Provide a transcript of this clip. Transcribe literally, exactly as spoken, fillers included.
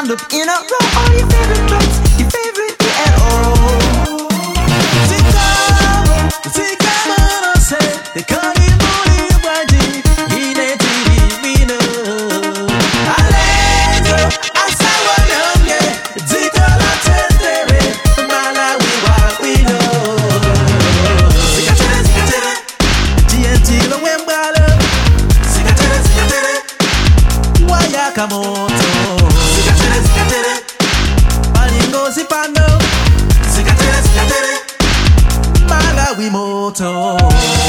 round up in a row. All your favorite drops, your favorite hit and oh. Zika, Zika, mano se, te kani muli waji, ine tiri mino. Alejo, asawa namye, Zika la tendere, Malawi wa wino. Zika tere, Zika tere, T N T lo wembalo. Zika tere, Zika tere, Wayakamoto. Zika tere, Zika tere, Balingo zipando. Zika tere, Zika tere, Malawi moto.